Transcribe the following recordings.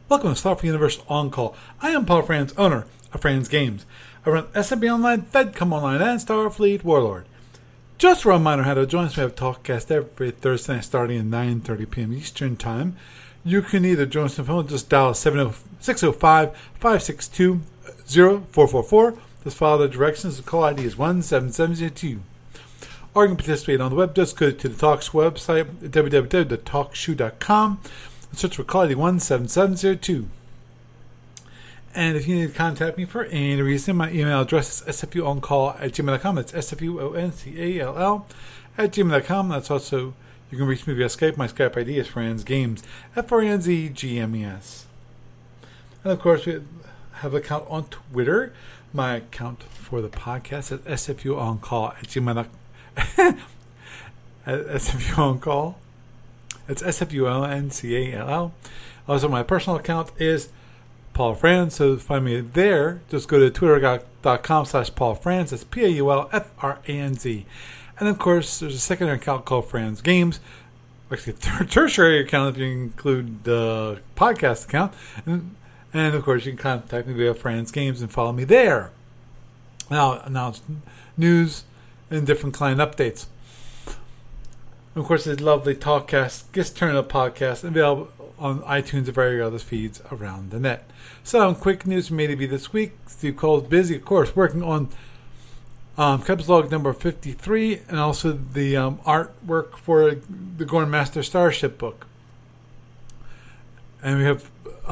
Welcome to Starfleet Universe On Call. I am Paul Franz, owner of Franz Games. I run SMP Online, FedCom Online, and Starfleet Warlord. Just a reminder how to join us. We have a talkcast every Thursday night starting at 9:30 p.m. Eastern Time. You can either join us on the phone, just dial 605-562-0444. Just follow the directions. The call ID is 17702. Or you can participate on the web. Just go to the Talks website, www.talkshoe.com. Search for call ID 17702. And if you need to contact me for any reason, my email address is sfuoncall@gmail.com. That's sfuoncall@gmail.com. That's also, you can reach me via Skype. My Skype ID is Franz Games, FRNZGMES. And of course, we have an account on Twitter. My account for the podcast is sfuoncall@gmail.com. sfuoncall. It's SFUONCALL. Also, my personal account is Paul Franz. So to find me there, just go to twitter.com/Paul Franz. That's PAULFRANZ. And of course, there's a secondary account called Franz Games. Actually, a tertiary account if you include the podcast account. And of course, you can contact me via Franz Games and follow me there. Now, announce news and different client updates. Of course, the lovely Talkcast gets turned up podcast available on iTunes and various other feeds around the net. So, quick news from ADB this week. Steve Cole's busy, of course, working on Krebs Log number 53 and also the artwork for the Gorn Master Starship book. And we have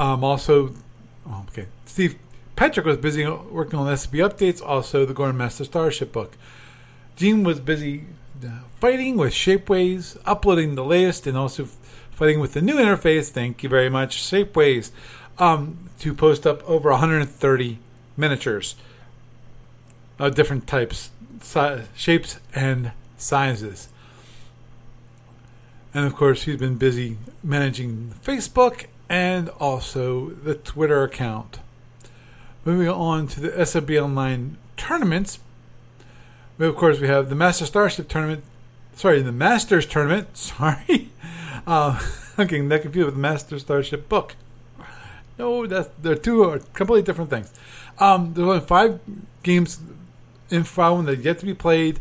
Steve Petrick was busy working on SCP updates, also the Gorn Master Starship book. Gene was busy fighting with Shapeways, uploading the latest, and also fighting with the new interface. Thank you very much, Shapeways, to post up over 130 miniatures of different types, shapes, and sizes. And of course, he's been busy managing Facebook and also the Twitter account. Moving on to the SFB Online tournaments. Of course, we have the Master Starship tournament. The Masters tournament. I'm getting that confused with the Master Starship book. No, they're two completely different things. There's only 5 games in file that yet to be played.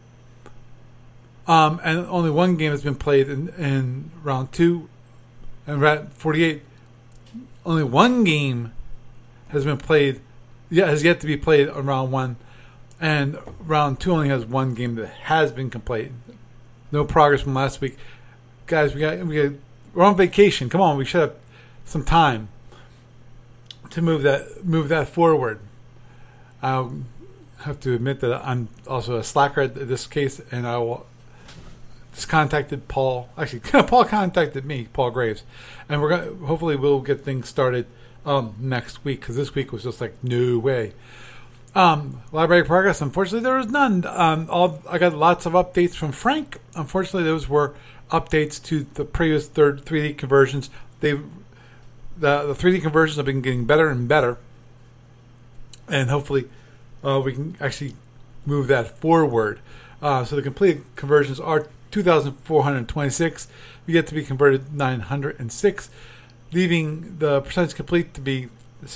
And only 1 game has been played in round 2. And round 48, only 1 game has been played. Has yet to be played on round 1. And round 2 only has 1 game that has been completed. No progress from last week. Guys, we're on vacation. Come on, we should have some time to move that forward. I'll have to admit that I'm also a slacker in this case, and I will just contacted Paul. Actually, Paul contacted me, Paul Graves, and hopefully we'll get things started next week, because this week was just like no way. Library progress, unfortunately there was none. I got lots of updates from Frank. Unfortunately, those were updates to the previous 3D conversions. The 3D conversions have been getting better and better, and hopefully we can actually move that forward. So the completed conversions are 2,426. We get to be converted 906, leaving the percentage complete to be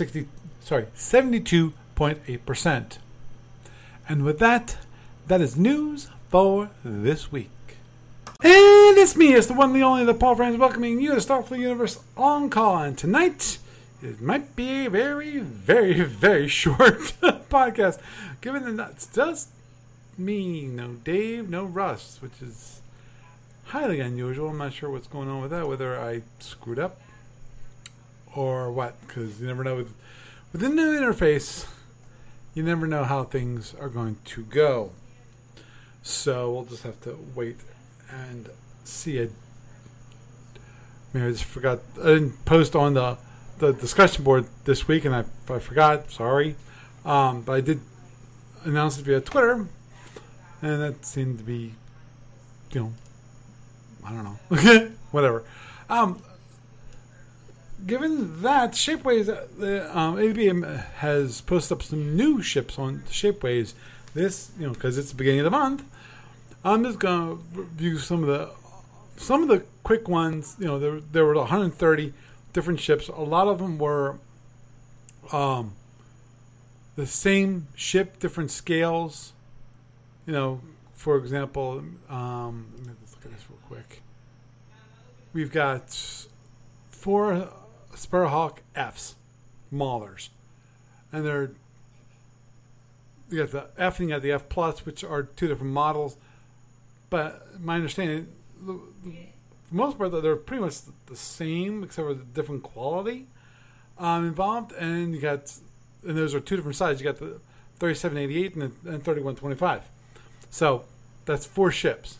72.8%. And with that is news for this week. And it's me, it's the one, the only, the Paul Franz, welcoming you to Starfleet Universe On Call. And tonight, it might be a very, very, very short podcast, given that it's just me, no Dave, no Russ, which is highly unusual. I'm not sure what's going on with that, whether I screwed up or what, because you never know with the new interface. You never know how things are going to go. So we'll just have to wait and see it. I just forgot. I didn't post on the discussion board this week, and I forgot. Sorry. But I did announce it via Twitter, and that seemed to be, I don't know. Whatever. Given that Shapeways, ABM has posted up some new ships on Shapeways. This, because it's the beginning of the month, I'm just gonna review some of the quick ones. There were 130 different ships. A lot of them were the same ship, different scales. You know, for example, let me just look at this real quick. We've got 4 Sparrowhawk Fs, Maulers, and you got the F and you got the F plus, which are 2 different models. But my understanding, for the most part, they're pretty much the same, except for the different quality involved. And those are 2 different sizes. You got the 3788 and 3125. So that's 4 ships.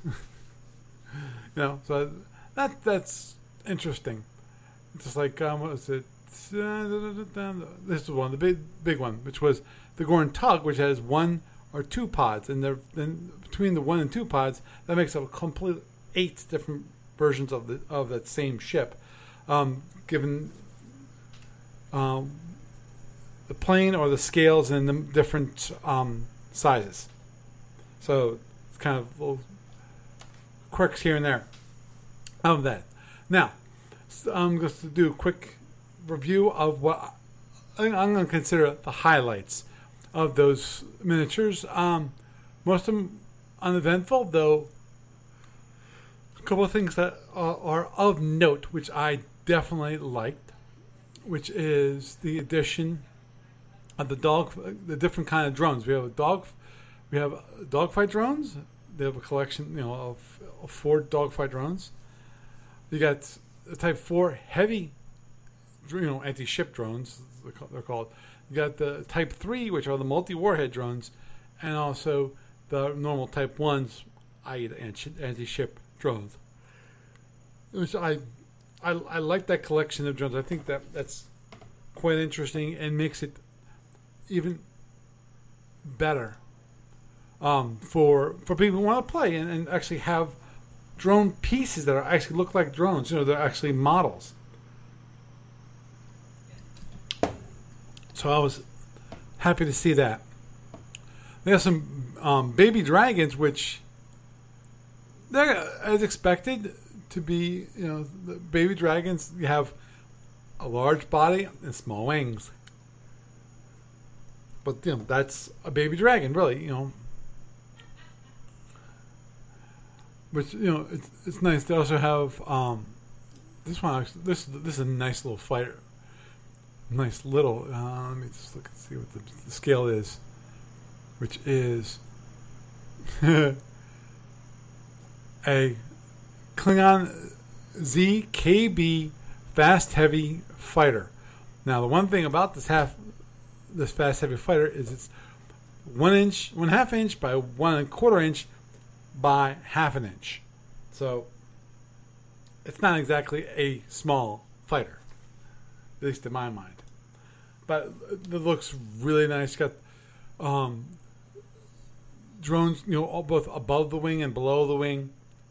So that's interesting. Just like what was it? This is one, the big one, which was the Gorn Tug, which has 1 or 2 pods, and then between the 1 and 2 pods, that makes up a complete 8 different versions of that same ship, given the plane or the scales and the different sizes. So it's kind of little quirks here and there of that. Now, I'm going to do a quick review of what I'm going to consider the highlights of those miniatures. Most of them uneventful, though. A couple of things that are of note, which I definitely liked, which is the addition of the different kind of drones. We have dogfight drones. They have a collection, of 4 dogfight drones. You got the Type 4 heavy, anti-ship drones, they're called. You got the Type 3, which are the multi-warhead drones, and also the normal Type 1s, i.e. the anti-ship drones. Which I like that collection of drones. I think that's quite interesting and makes it even better for people who want to play and actually have drone pieces that actually look like drones. They're actually models. So I was happy to see that. They have some baby dragons, which they're as expected to be. The baby dragons, you have a large body and small wings. But that's a baby dragon, really. Which it's nice. They also have this one. Actually, this is a nice little fighter. Nice little. Let me just look and see what the scale is, which is a Klingon ZKB fast heavy fighter. Now, the one thing about this fast heavy fighter is it's 1.5 inch by 1.25 inch by 1/2 inch. So it's not exactly a small fighter, at least in my mind. But it looks really nice. Got drones, both above the wing and below the wing.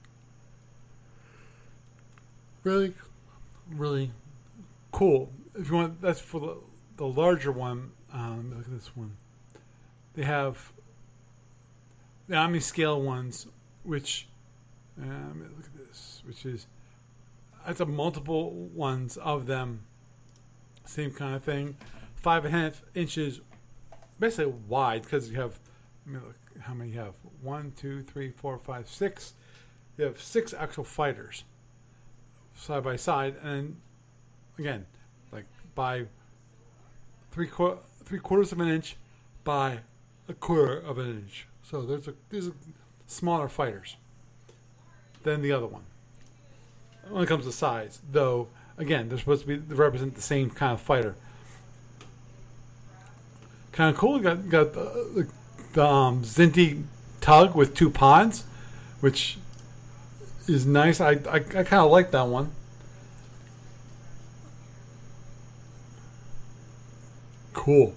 Really, really cool. If you want, that's for the larger one. Look at this one. They have the Omni scale ones, which look at this, which is that's a multiple ones of them. Same kind of thing. 5.5 inches, basically wide, because you have. Look how many you have. 1, 2, 3, 4, 5, 6. You have 6 actual fighters side by side, and again, like by three quarters of an inch by 1/4 of an inch. So these are smaller fighters than the other one. When it comes to size, though, again, they're supposed to represent the same kind of fighter. Kind of cool. You got the Zinti Tug with 2 pods, which is nice. I kind of like that one. Cool.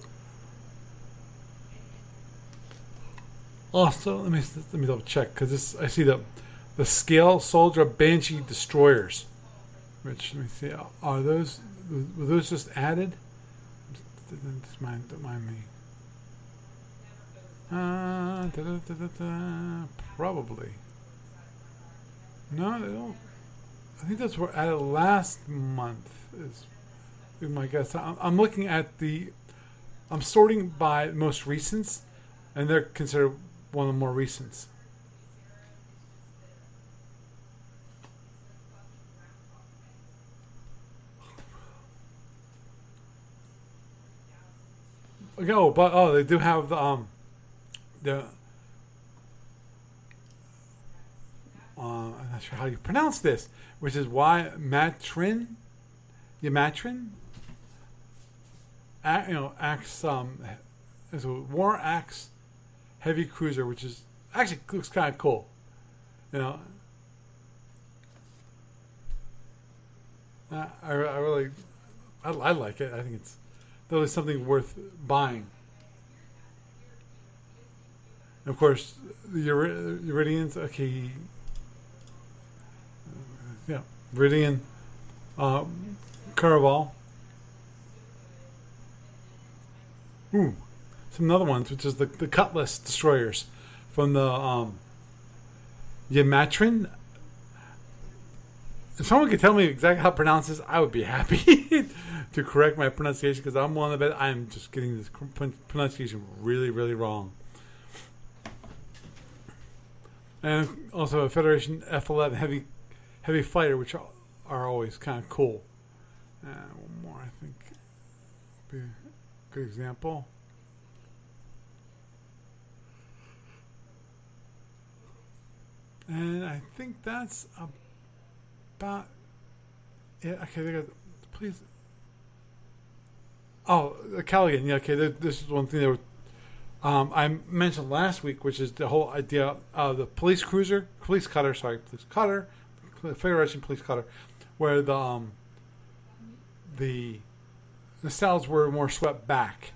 Also, let me double check, because I see the Scale Soldier Banshee destroyers. Which, let me see, were those just added? Don't mind me. Probably. No, they don't. I think that's where at it last month is my guess. I'm looking at I'm sorting by most recents, and they're considered one of the more recents. They do have the I'm not sure how you pronounce this, which is why Matrin, Axe is a War Axe heavy cruiser, which is actually looks kind of cool, you know. I like it. I think it's definitely something worth buying. And of course, the Iridians. Okay, yeah, Iridian, Caraval. Some other ones, which is the Cutlass destroyers from the Yamatrin. If someone could tell me exactly how to pronounce this, I would be happy to correct my pronunciation, because I'm willing to bet I'm just getting this pronunciation really, really wrong. And also a Federation F-11 heavy fighter, which are always kind of cool. One more, I think, would be a good example. And I think that's about it. Okay, they got, please. Oh, the Callaghan. Yeah, okay. This is one thing that I mentioned last week, which is the whole idea of the police cutter, Federation police cutter, where the cells were more swept back.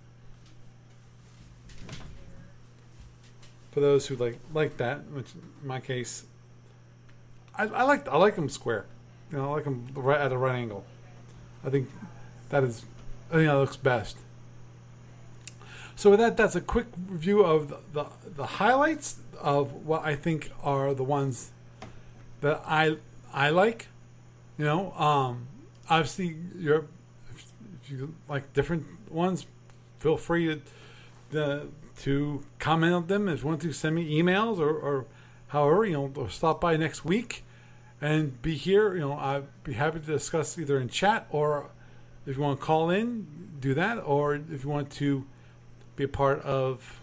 For those who like that, which in my case, I like them square. You know, I like them right at a right angle. I think that looks best. So with that, that's a quick review of the highlights of what I think are the ones that I like. You know, obviously if you like different ones, feel free to comment on them. If you want to send me emails or however, or stop by next week and be here. I'd be happy to discuss either in chat, or if you want to call in, do that, or if you want to be a part of,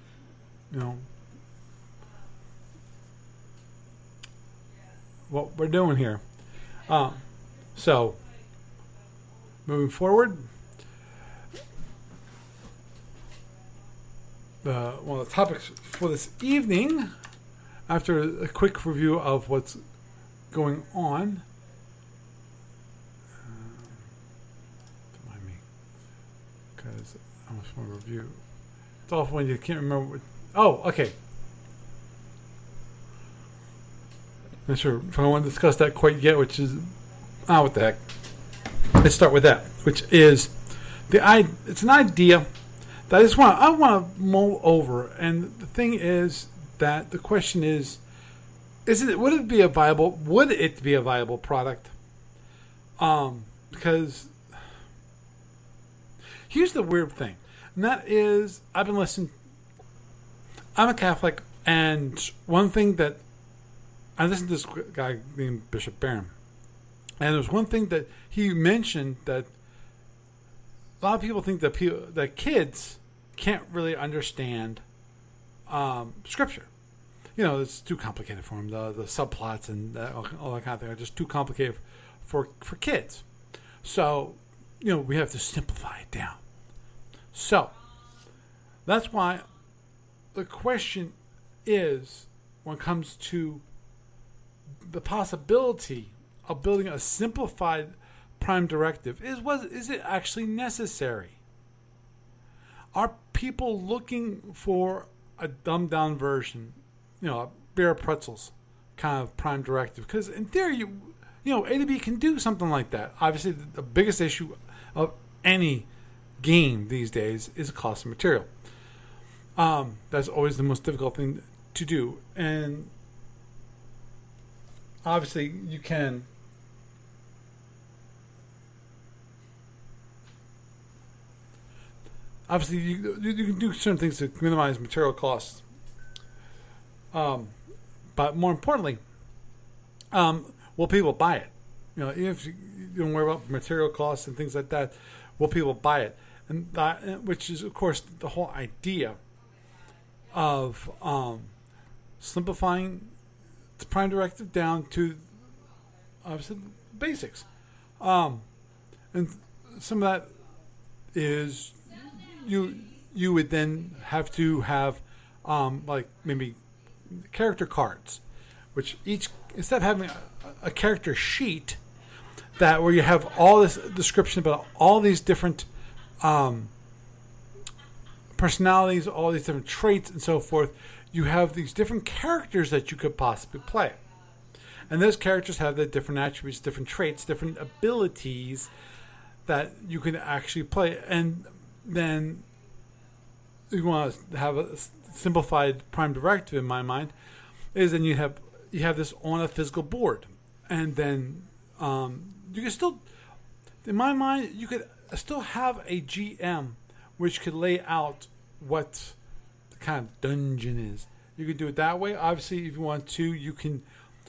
what we're doing here. So, moving forward, one of the topics for this evening, after a quick review of what's going on, remind me, because I almost want to review. It's awful when you can't remember okay. Not sure if I want to discuss that quite yet, which is, what the heck. Let's start with that, which is it's an idea that I want to mull over. And the thing is that the question is, would it be a viable product? Because here's the weird thing, and that is, I'm a Catholic, and one thing that I listened to this guy named Bishop Barron, and there's one thing that he mentioned, that a lot of people think that kids can't really understand Scripture. It's too complicated for them. The subplots and all that kind of thing are just too complicated for kids. So, we have to simplify it down. So, that's why the question is, when it comes to the possibility of building a simplified prime directive, is it actually necessary? Are people looking for a dumbed down version, a beer of pretzels kind of prime directive? Because in theory, A to B can do something like that. Obviously, the biggest issue of any game these days is the cost of material. That's always the most difficult thing to do. And obviously, you can obviously you can do certain things to minimize material costs. But more importantly, will people buy it? Even if you don't worry about material costs and things like that, will people buy it? And that, which is, of course, the whole idea of simplifying the Prime Directive down to obviously basics. And some of that is you would then have to have like maybe character cards, which each, instead of having a character sheet that where you have all this description about all these different personalities, all these different traits and so forth, you have these different characters that you could possibly play. And those characters have the different attributes, different traits, different abilities that you can actually play. And then you want to have a simplified Prime Directive, in my mind, is then you have this on a physical board. And then you can still, in my mind, you could still have a GM which could lay out what the kind of dungeon is. You could do it that way. Obviously, if you want to, you can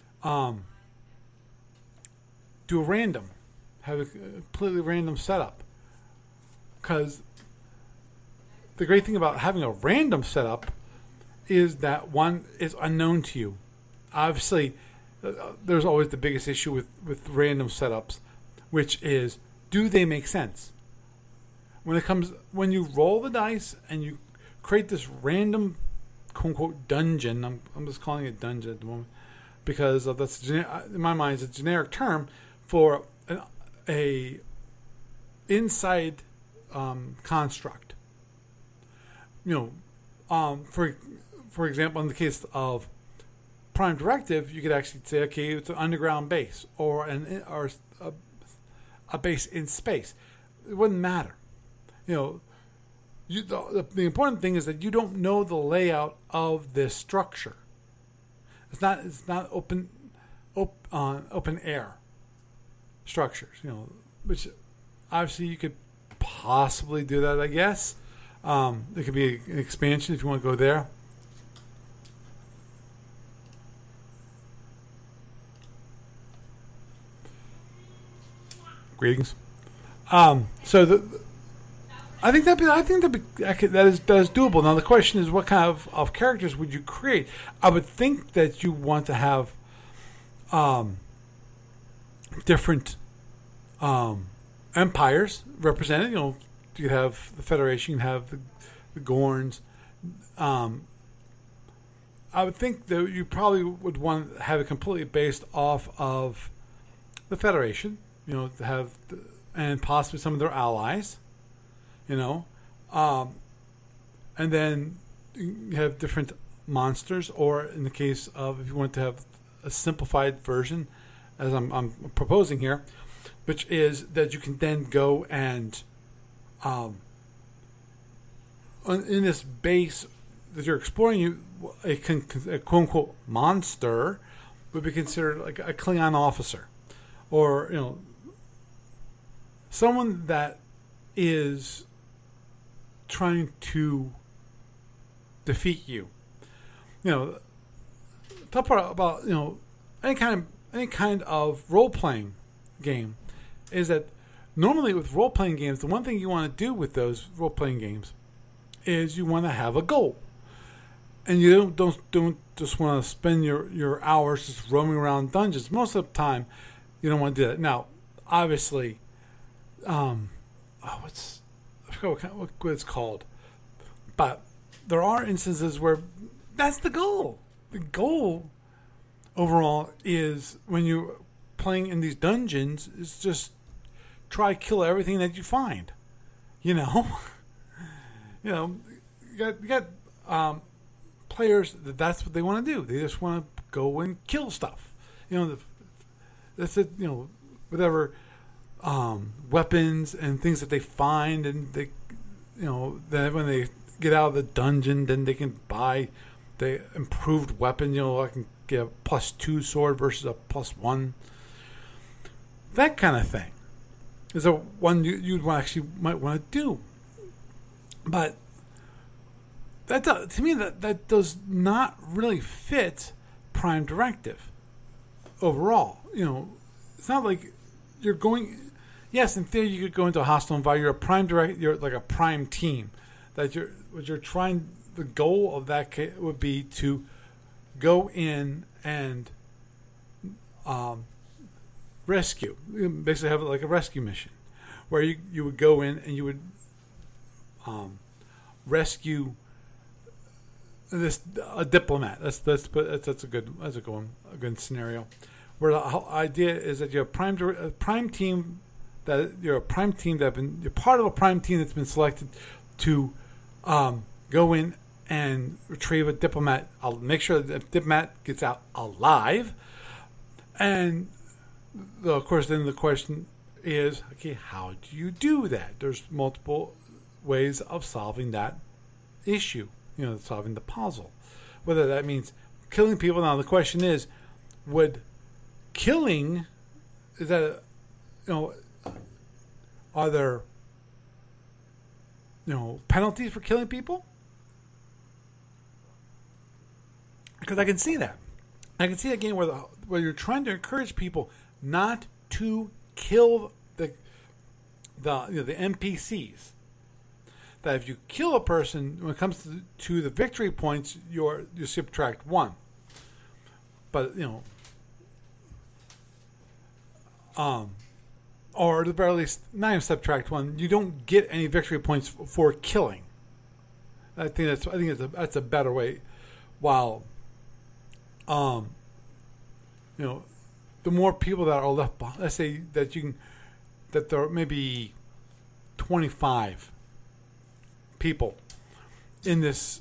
do a random, have a completely random setup. Because the great thing about having a random setup is that one is unknown to you. Obviously, there's always the biggest issue with random setups, which is, do they make sense? When you roll the dice and you create this random quote unquote dungeon, I'm just calling it dungeon at the moment because that's in my mind it's a generic term for a inside construct. For example, in the case of Prime Directive, you could actually say, okay, it's an underground base or a base in space. It wouldn't matter. The important thing is that you don't know the layout of this structure. It's not open air structures. Which obviously you could possibly do that. I guess there could be an expansion if you want to go there. Greetings. So I think that is doable. Now the question is, what kind of characters would you create? I would think that you want to have different empires represented. You have the Federation, you have the Gorns. I would think that you probably would want to have it completely based off of the Federation. To have and possibly some of their allies. And then you have different monsters, or in the case of if you want to have a simplified version, as I'm proposing here, which is that you can then go and in this base that you're exploring, a quote unquote monster would be considered like a Klingon officer, or someone that is trying to defeat you. Top part about any kind of role playing game is that normally with role playing games, the one thing you want to do with those role playing games is you want to have a goal, and you don't just want to spend your hours just roaming around dungeons. Most of the time, you don't want to do that. Now, obviously, I forgot what it's called, but there are instances where that's the goal. The goal overall is, when you're playing in these dungeons, is just try kill everything that you find. You got players that's what they want to do. They just want to go and kill stuff. That's it. Whatever weapons and things that they find, and they, then when they get out of the dungeon, then they can buy the improved weapon. I can get a +2 sword versus a +1. That kind of thing is a one you might want to do. But to me, that does not really fit Prime Directive overall. It's not like you're going. Yes, in theory, you could go into a hostile environment. You're a prime direct. You're like a prime team. What you're trying. The goal of that would be to go in and rescue. You basically have like a rescue mission, where you would go in and you would rescue a diplomat. That's a good scenario. Where the whole idea is that you're a prime team that you're part of a prime team that's been selected to go in and retrieve a diplomat. I'll make sure that the diplomat gets out alive, and of course, then the question is, okay, how do you do that? There's multiple ways of solving that issue. Solving the puzzle. Whether that means killing people. Now the question is, would killing is that are there penalties for killing people? Because I can see that. I can see a game where you're trying to encourage people not to kill the NPCs. That if you kill a person, when it comes to the victory points, you subtract 1. But or at the very least, not even subtract 1. You don't get any victory points for killing. I think that's a better way. While, the more people that are left behind, let's say that there are maybe 25 people in this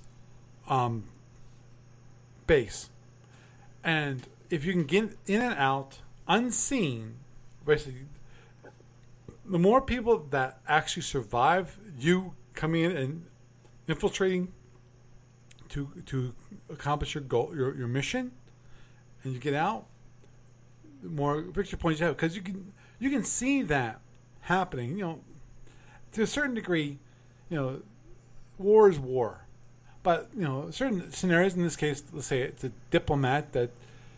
base, and if you can get in and out unseen, basically, the more people that actually survive you coming in and infiltrating to accomplish your goal, your mission, and you get out, the more victory points you have, because you can see that happening. To a certain degree, war is war, but certain scenarios. In this case, let's say it's a diplomat that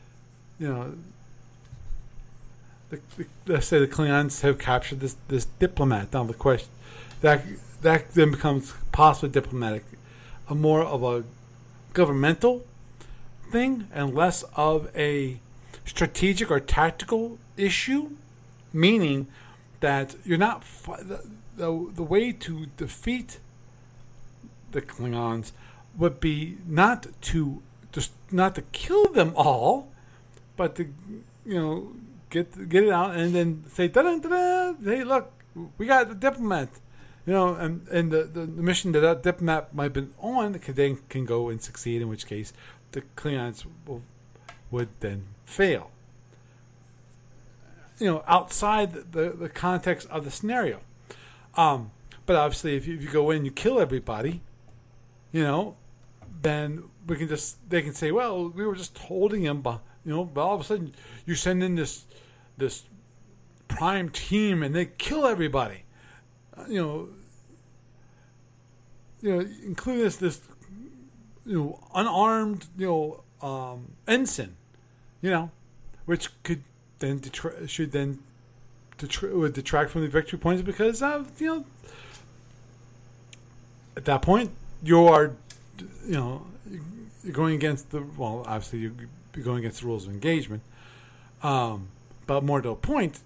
let's say the Klingons have captured this diplomat. Now the question that then becomes possibly diplomatic, more of a governmental thing and less of a strategic or tactical issue. Meaning that you're not the way to defeat the Klingons would be not to kill them all, but to get it out and then say, da-da-da-da, hey, look, we got the diplomat, and the mission that diplomat might have been on can go and succeed, in which case the Klingons would then fail. Outside the context of the scenario. But obviously, if you go in and you kill everybody, then they can say, well, we were just holding him, but all of a sudden you send in this prime team and they kill everybody, including this unarmed ensign, which could then would detract from the victory points, because at that point you are you're going against obviously you're going against the rules of engagement, but more to a point,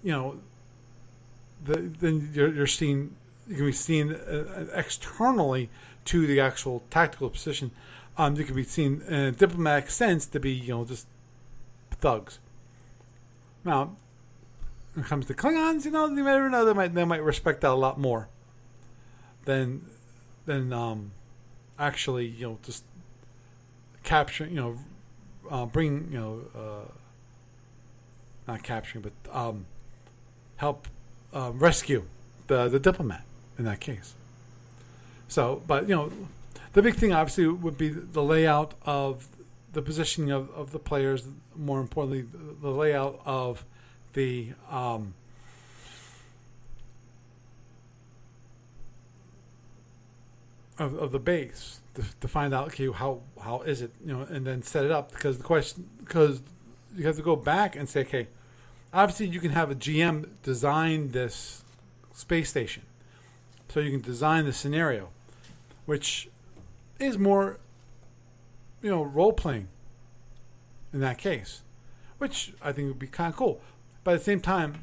then you're seen, you can be seen externally to the actual tactical position. You can be seen in a diplomatic sense to be just thugs. Now, when it comes to Klingons, you never know, they might respect that a lot more than actually just capturing, bring not capturing, but help rescue the diplomat in that case. So, but the big thing obviously would be the layout of the positioning of the players. More importantly, the layout of the of the base to find out, okay, how is it, and then set it up, because you have to go back and say, okay, obviously you can have a GM design this space station, so you can design the scenario, which is more role playing in that case, which I think would be kind of cool. But at the same time,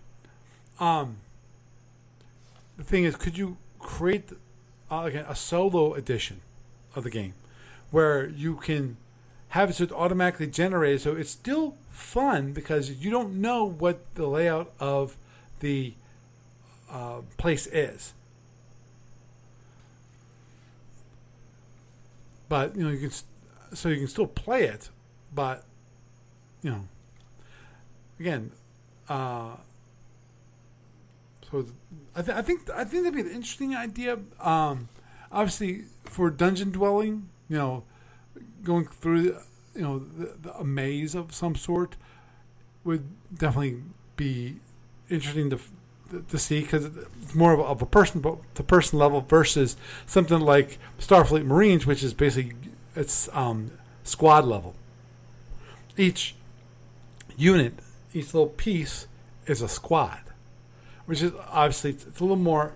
the thing is, could you create a solo edition of the game where you can have it so it's automatically generated, so it's still fun because you don't know what the layout of the place is, but you can still play it, but again, so I think that'd be an interesting idea. Obviously, for dungeon dwelling, going through a maze of some sort would definitely be interesting to see, because it's more of a person to person level versus something like Starfleet Marines, which is basically it's squad level. Each unit, each little piece is a squad, which is obviously it's a little more.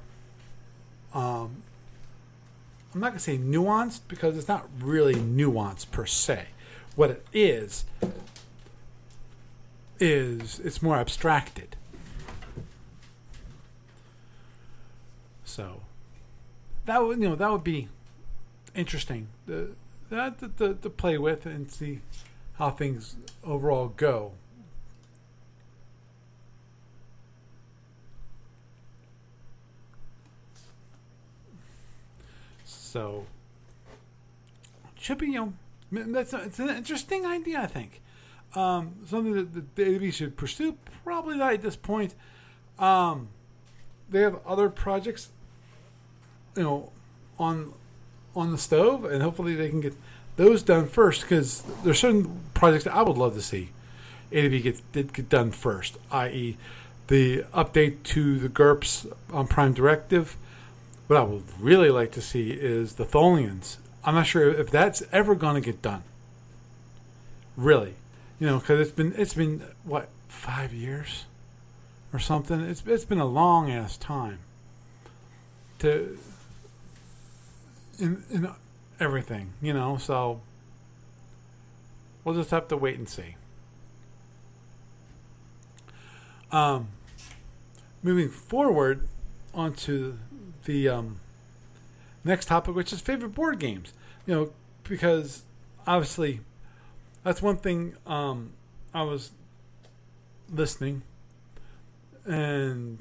I'm not gonna say nuanced, because it's not really nuanced per se. What it is it's more abstracted. So that would be interesting to play with and see how things overall go. So should be it's an interesting idea, I think. Something that the AV should pursue. Probably not at this point. They have other projects, on the stove, and hopefully they can get those done first, because there's certain projects that I would love to see AV get done first, i.e. the update to the GURPS on Prime Directive. What I would really like to see is the Tholians. I'm not sure if that's ever going to get done. Really, because it's been what, 5 years or something. It's been a long ass time in everything, So we'll just have to wait and see. Moving forward onto the next topic, which is favorite board games. Because obviously that's one thing. I was listening, and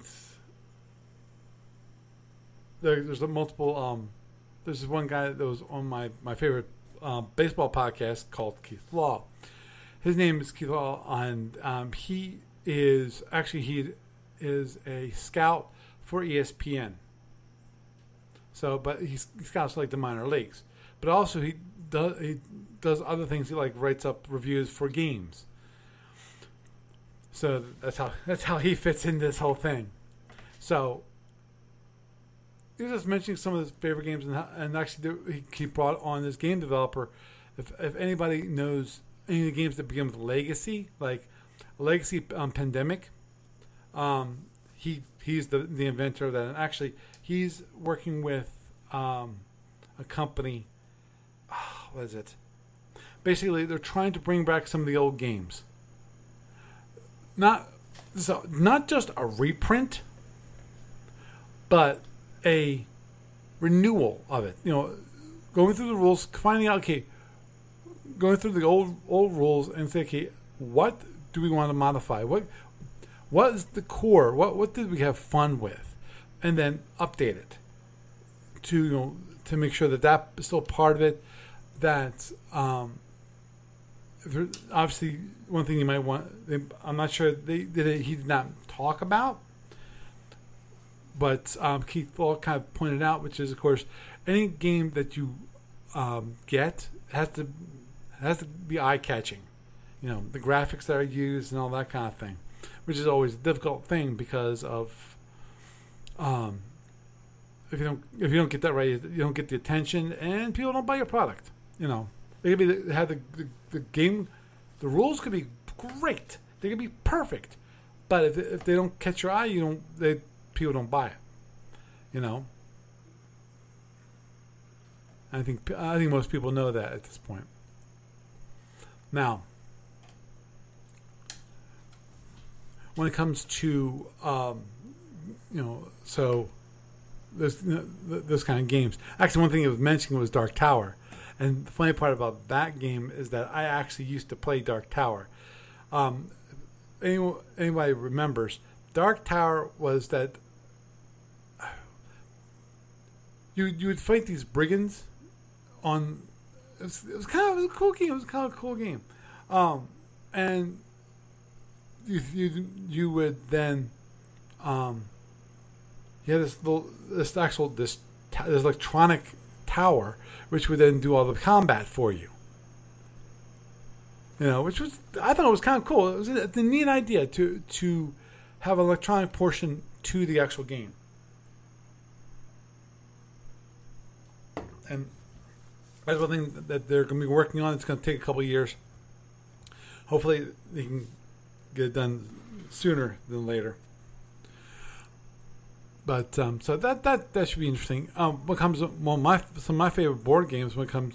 there's a multiple. There's one guy that was on my favorite baseball podcast called Keith Law. His name is Keith Law, and he is a scout for ESPN. So, but he scouts like the minor leagues, but also he does other things. He writes up reviews for games. So that's how he fits in this whole thing. So he was just mentioning some of his favorite games, and actually he brought on this game developer. If anybody knows any of the games that begin with Legacy, like Legacy Pandemic, he's the inventor of that, and actually he's working with a company. What is it? Basically, they're trying to bring back some of the old games. Not just a reprint, but a renewal of it. Going through the rules, finding out, okay, going through the old rules and say, okay, what do we want to modify? What is the core? What did we have fun with? And then update it to make sure that is still part of it. That obviously one thing you might want. I'm not sure he did not talk about, but Keith Law kind of pointed out, which is, of course, any game that you get has to be eye catching. The graphics that are used and all that kind of thing, which is always a difficult thing because of if you don't get that right, you don't get the attention, and people don't buy your product. They could be have the game, the rules could be great, they could be perfect, but if they don't catch your eye, people don't buy it. I think most people know that at this point. Now, when it comes to so those kind of games. Actually, one thing it was mentioning was Dark Tower, and the funny part about that game is that I actually used to play Dark Tower. Anybody remembers, Dark Tower was that you would fight these brigands on. It was kind of a cool game. It was kind of a cool game, and you would then you had this electronic tower which would then do all the combat for you. Which was, I thought it was kind of cool. It was a neat idea to have an electronic portion to the actual game. And that's one thing that they're going to be working on. It's going to take a couple of years. Hopefully they can get it done sooner than later. But so that should be interesting. What comes some of my favorite board games when it comes,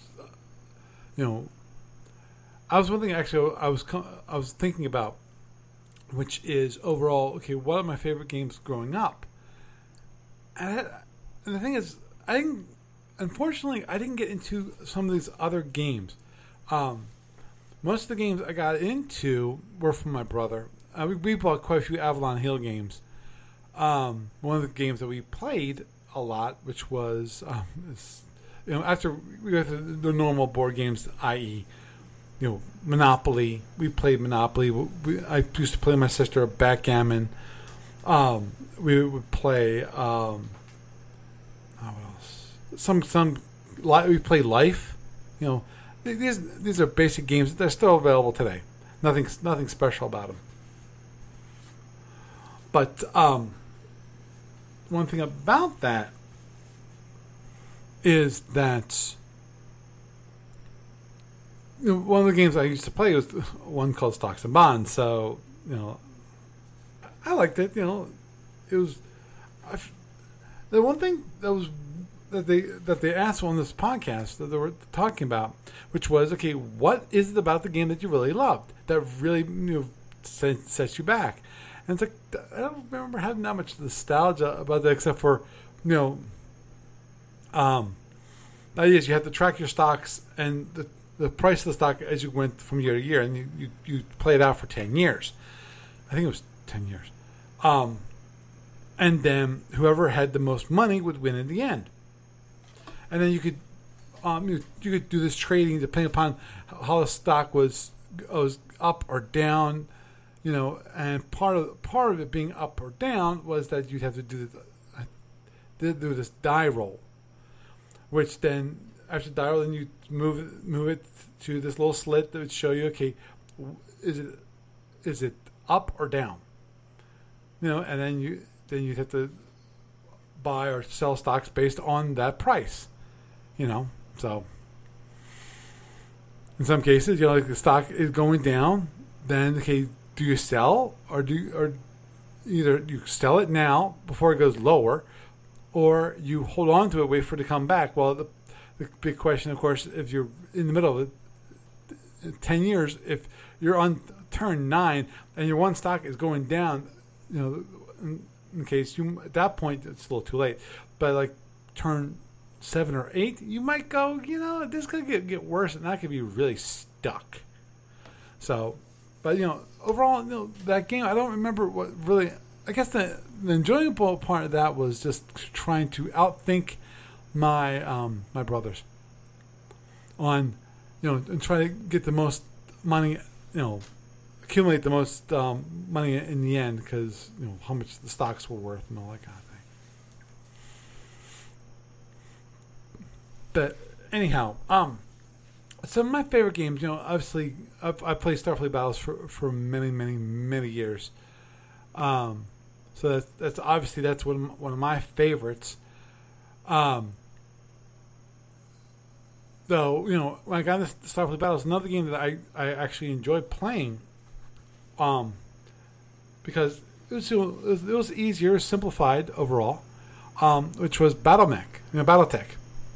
I was one thing actually I was thinking about, which is overall, okay, what are my favorite games growing up? And the thing is, unfortunately, I didn't get into some of these other games. Most of the games I got into were from my brother. We bought quite a few Avalon Hill games. One of the games that we played a lot, which was, after we got the normal board games, i.e., Monopoly. We played Monopoly. I used to play with my sister backgammon. We would play. What else? We played Life. These are basic games. They're still available today. Nothing special about them. But one thing about that is that one of the games I used to play was one called Stocks and Bonds. So I liked it. It was the one thing that they asked on this podcast that they were talking about, which was, okay, what is it about the game that you really loved that really sets you back? And it's like, I don't remember having that much nostalgia about that, except for, that is, you have to track your stocks and the price of the stock as you went from year to year, and you play it out for 10 years. I think it was 10 years. And then whoever had the most money would win in the end. And then you could do this trading depending upon how the stock was up or down. And part of it being up or down was that you'd have to do this die roll, which then after die roll, then you move it to this little slit that would show you, okay, is it up or down? And then you'd have to buy or sell stocks based on that price. So in some cases, like the stock is going down, then okay, do you sell or either you sell it now before it goes lower, or you hold on to it, wait for it to come back? Well, the big question, of course, if you're in the middle of it, 10 years, if you're on turn 9 and your one stock is going down, in case at that point it's a little too late, but like turn 7 or 8, you might go, this could get worse, and I could be really stuck. So, but overall, that game, I don't remember what really. I guess the enjoyable part of that was just trying to outthink my my brothers on, and try to get the most money, accumulate the most money in the end, because how much the stocks were worth and all that kind of thing. But anyhow, some of my favorite games, obviously I played Starfleet Battles for many, many, many years. So that's obviously one of my favorites. Um, though, when I got into Starfleet Battles, another game that I actually enjoyed playing, because it was easier, simplified overall, which was BattleMech, BattleTech.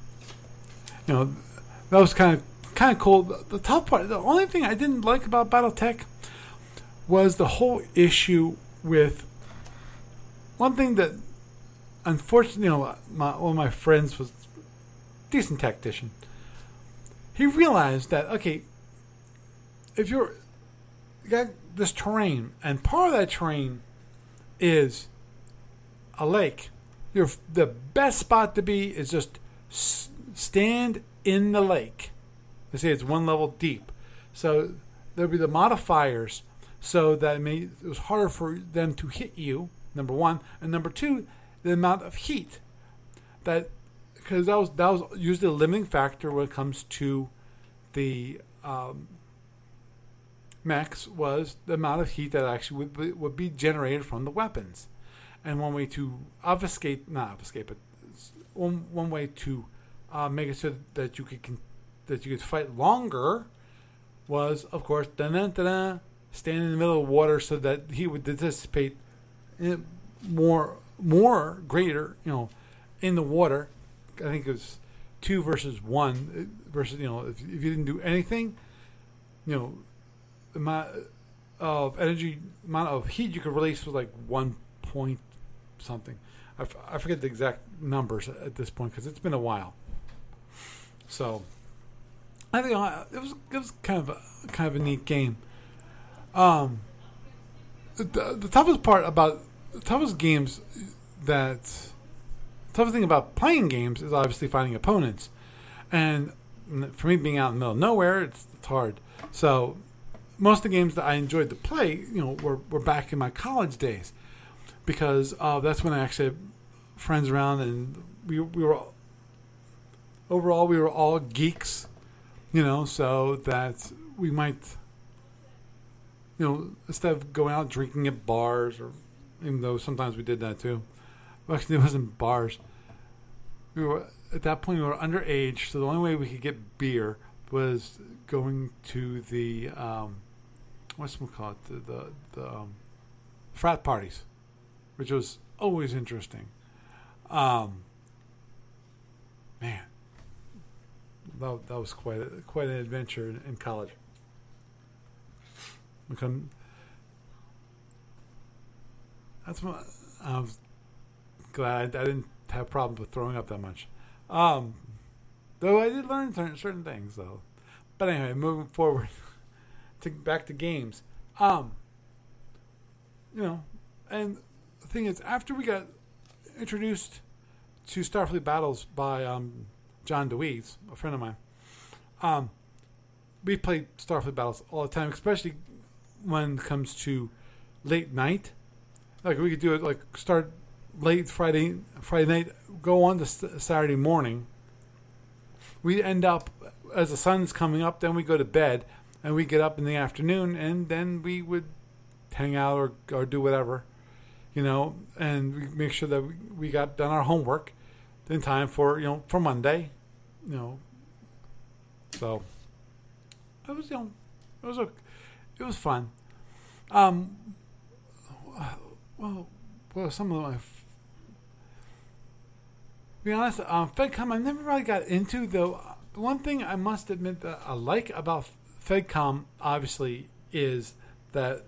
That was kind of cool. The tough part, the only thing I didn't like about BattleTech was the whole issue with one thing that, unfortunately, one of my friends was a decent tactician. He realized that, okay, if you got this terrain, and part of that terrain is a lake, the best spot to be is just stand in the lake. They say it's one level deep. So there'll be the modifiers so that it was harder for them to hit you, number one. And number two, the amount of heat. Because that was usually a limiting factor when it comes to the mechs, was the amount of heat that actually would be generated from the weapons. And one way to not obfuscate, but one way to make it so that you could fight longer was, of course, stand in the middle of water so that he would dissipate greater, in the water. I think it was 2 versus 1 versus, if you didn't do anything, the amount of energy, amount of heat you could release was like 1 point something. I forget the exact numbers at this point because it's been a while. So I think it was kind of a neat game. The toughest part about the toughest thing about playing games is obviously finding opponents, and for me being out in the middle of nowhere, it's hard. So most of the games that I enjoyed to play, were back in my college days, because that's when I actually had friends around, and we were all geeks, so that we might, instead of going out drinking at bars, or even though sometimes we did that too. Well, actually, it wasn't bars. At that point we were underage, so the only way we could get beer was going to the the frat parties, which was always interesting. Man, that was quite an adventure in college. That's what I was glad I didn't have problems with throwing up that much. Though I did learn certain things, though. But anyway, moving forward, back to games. And the thing is, after we got introduced to Starfleet Battles by John DeWeese, a friend of mine, we played Starfleet Battles all the time, especially when it comes to late night. Like, we could do it, start late Friday night, go on to Saturday morning. We end up, as the sun's coming up, then we go to bed, and we get up in the afternoon, and then we would hang out or do whatever, and we make sure that we got done our homework in time for Monday, So it was it was fun. Well, some of my. To be honest, FedCom I never really got into, though. The one thing I must admit that I like about FedCom, obviously, is that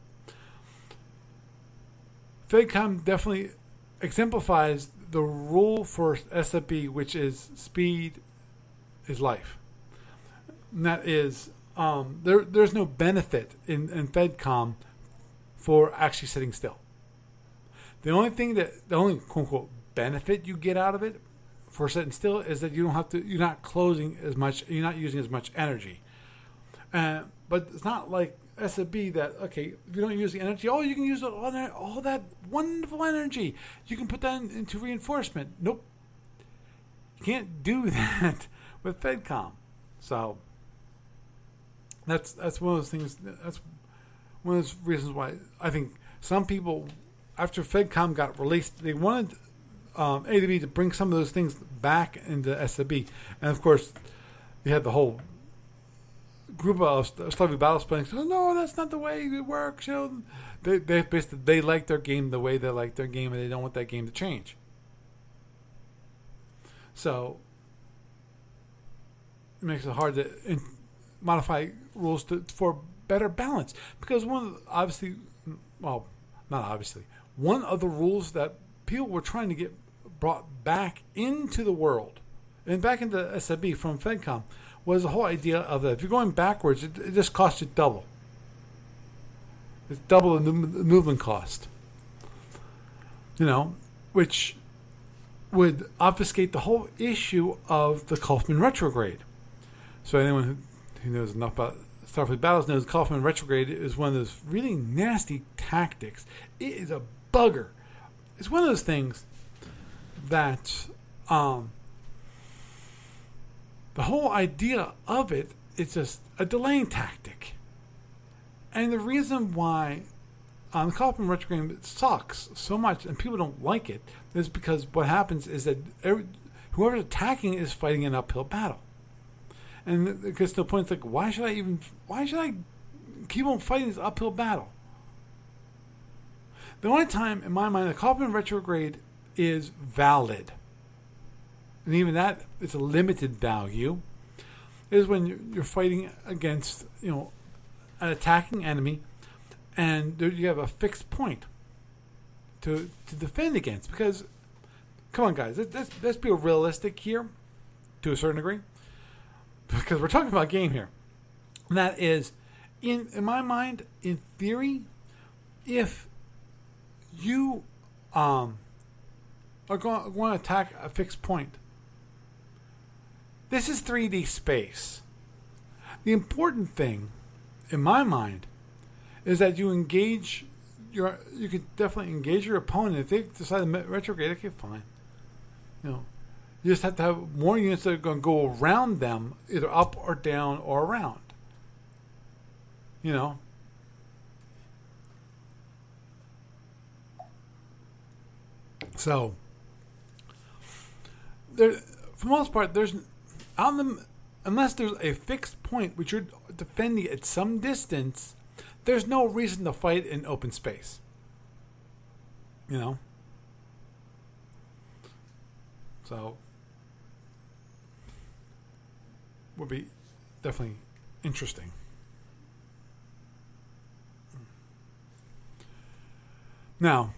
FedCom definitely exemplifies the rule for SFB, which is speed is life. And that is, there's no benefit in FedCom for actually sitting still. The only quote unquote benefit you get out of it for sitting still is that you're not closing as much, you're not using as much energy. But it's not like SFB that, okay, if you don't use the energy, you can use all that wonderful energy. You can put that into reinforcement. Nope. You can't do that with FedCom. So that's one of those things. That's one of those reasons why I think some people, after FedCom got released, they wanted A to B to bring some of those things back into SFB. And of course, you had the whole group of Starfleet Battles playing. So, no, that's not the way it works. You know, they basically they like their game the way they like their game, and they don't want that game to change. So it makes it hard to modify rules for better balance, because one of one of the rules that people were trying to get brought back into the world and back into SFB from FedCom was the whole idea of that if you're going backwards, it just costs you double. It's double the movement cost. You know, which would obfuscate the whole issue of the Kaufman retrograde. So anyone who knows enough about Starfleet Battles knows Kaufman retrograde is one of those really nasty tactics. It is a bugger. It's one of those things that the whole idea of it is just a delaying tactic. And the reason why the Kaufman retrograde sucks so much and people don't like it is because what happens is that whoever's attacking is fighting an uphill battle. And it gets to the point, it's like, why should I keep on fighting this uphill battle? The only time, in my mind, the Kaufman retrograde is valid, and even that is a limited value, is when you're fighting against, an attacking enemy, and you have a fixed point to defend against. Because, come on, guys, let's be realistic here, to a certain degree, because we're talking about a game here. And that is, in my mind, in theory, if you are going to attack a fixed point, this is 3D space. The important thing, in my mind, is that you can definitely engage your opponent. If they decide to retrograde, okay, fine. You just have to have more units that are going to go around them, either up or down or around. So, for the most part, unless there's a fixed point which you're defending at some distance, there's no reason to fight in open space. So, would be definitely interesting. Now,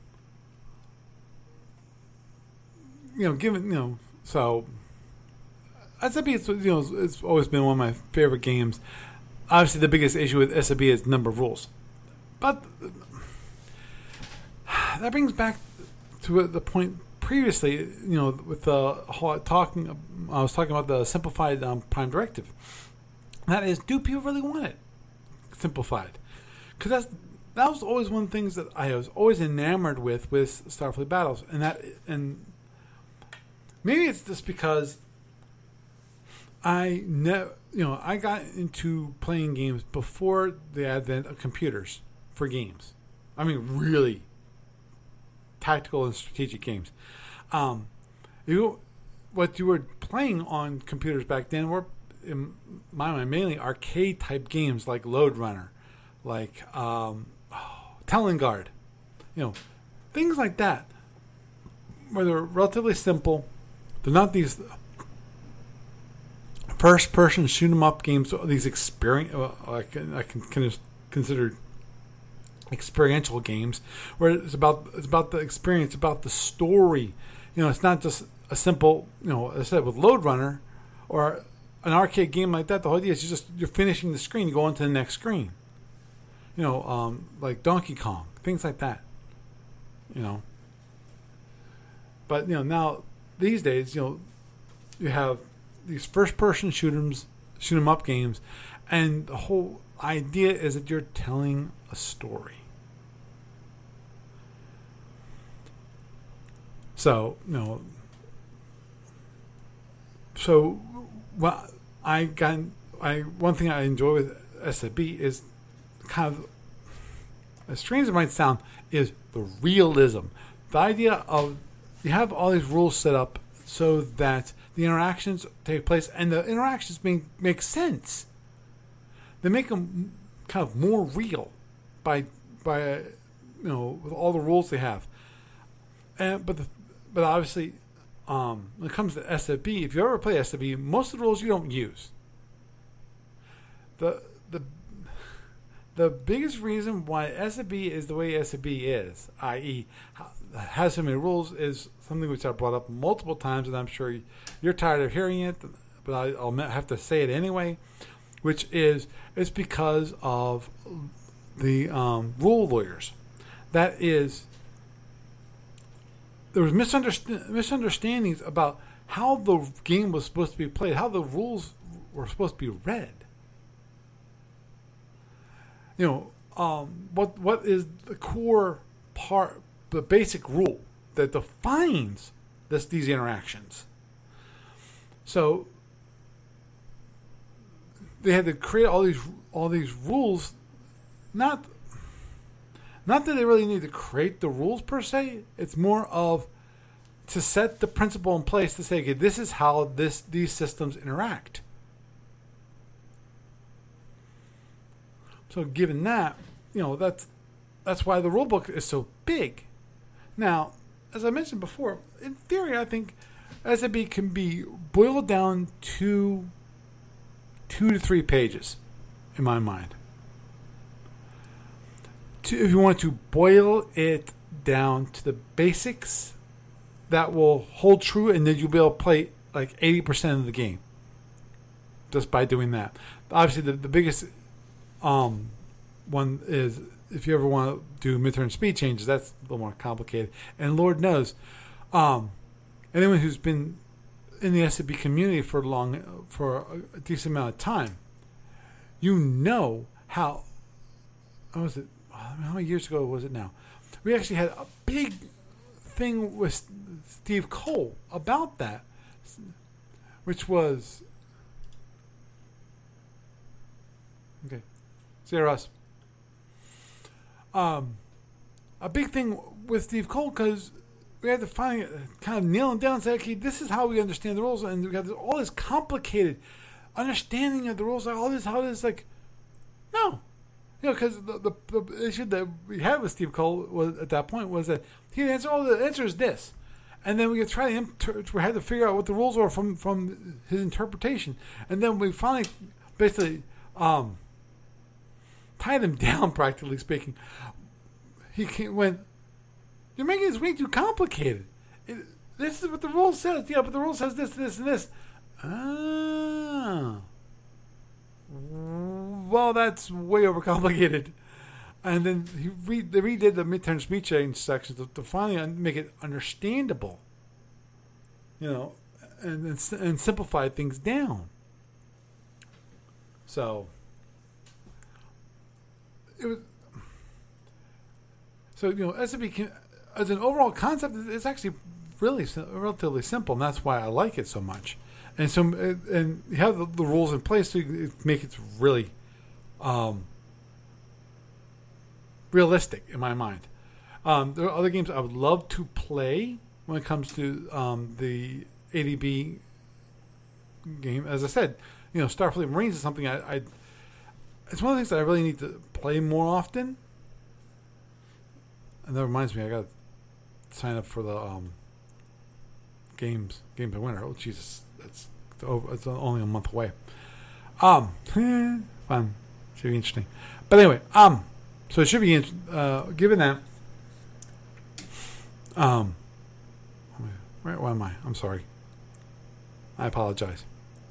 so SFB it's always been one of my favorite games. Obviously, the biggest issue with SFB is number of rules, but that brings back to the point previously. With the whole I was talking about the simplified Prime Directive. That is, do people really want it simplified? Because that was always one of the things that I was always enamored with Starfleet Battles, and maybe it's just because I got into playing games before the advent of computers for games. I mean, really tactical and strategic games. What you were playing on computers back then were, in my mind, mainly arcade type games like Lode Runner, like Telengard, things like that, where they're relatively simple. They're not these first-person shoot-'em-up games. These I can consider experiential games, where it's about the experience, about the story. It's not just a simple, as I said, with Lode Runner or an arcade game like that. The whole idea is you're finishing the screen, you go on to the next screen. Like Donkey Kong, things like that. But now these days, you have these first-person shoot 'em up games, and the whole idea is that you're telling a story. So what one thing I enjoy with SFB is kind of, as strange as it might sound, is the realism. The idea of you have all these rules set up so that the interactions take place, and the interactions make sense. They make them kind of more real by with all the rules they have. But obviously, when it comes to SFB, if you ever play SFB, most of the rules you don't use. The biggest reason why SFB is the way SFB is, i.e., has so many rules, is something which I brought up multiple times, and I'm sure you're tired of hearing it, but I'll have to say it anyway, which is it's because of the rule lawyers. That is, there was misunderstandings about how the game was supposed to be played, how the rules were supposed to be read. What is the core part, the basic rule that defines these interactions? So they had to create all these rules. Not that they really need to create the rules per se. It's more of to set the principle in place to say, okay, this is how these systems interact. So given that, that's why the rule book is so big. Now, as I mentioned before, in theory, I think SFB can be boiled down to 2 to 3 pages, in my mind. If you want to boil it down to the basics, that will hold true, and then you'll be able to play like 80% of the game just by doing that. Obviously, the biggest one is if you ever want to do midterm speed changes, that's a little more complicated. And Lord knows, anyone who's been in the SFB community for a decent amount of time, how was it? How many years ago was it now? We actually had a big thing with Steve Cole about that, which was okay. See you, Russ. A big thing with Steve Cole, because we had to finally kind of nail him down and say, okay, this is how we understand the rules, and we got all this complicated understanding of the rules, like all this, how this, like, no. Because the issue that we had with Steve Cole was at that point was that he'd answer, the answer is this. And then we had we had to figure out what the rules were from his interpretation. And then we finally basically tied him down, practically speaking. He went, you're making this way too complicated. This is what the rule says. Yeah, but the rule says this, this, and this. Ah. Well, that's way overcomplicated. And then they redid the midterm speed change section to finally make it understandable, and simplify things down. So it was. So SFB as an overall concept is actually really relatively simple, and that's why I like it so much. And so, and you have the rules in place to make it really realistic in my mind. There are other games I would love to play when it comes to the ADB game. As I said, Starfleet Marines is something it's one of the things that I really need to play more often. And that reminds me, I got to sign up for the games of winter. Oh Jesus, it's only a month away. Fun, should be interesting. But anyway, so it should be given that. Where am I? I'm sorry. I apologize.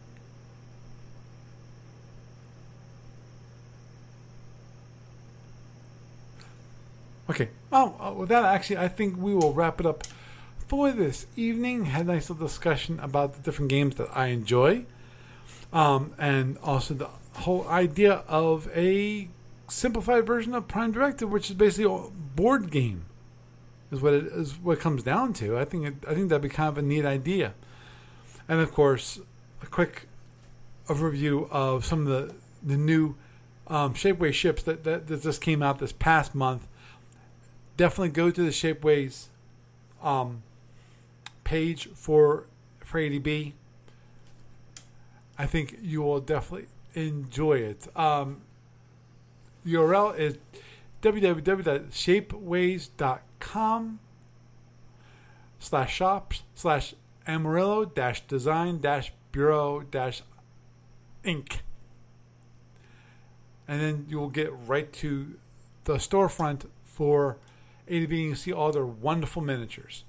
Okay. Well, with that, actually, I think we will wrap it up for this evening. Had a nice little discussion about the different games that I enjoy, and also the whole idea of a simplified version of Prime Directive, which is basically a board game, is what it comes down to. I think that'd be kind of a neat idea, and of course, a quick overview of some of the new Shapeways ships that just came out this past month. Definitely go to the Shapeways page for ADB. I think you will definitely enjoy it. URL is shapeways.com/shops/Amarillo-design-bureau-inc. And then you will get right to the storefront for ADB, and you see all their wonderful miniatures.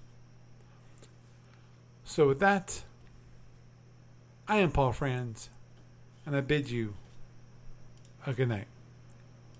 So with that, I am Paul Franz, and I bid you a good night.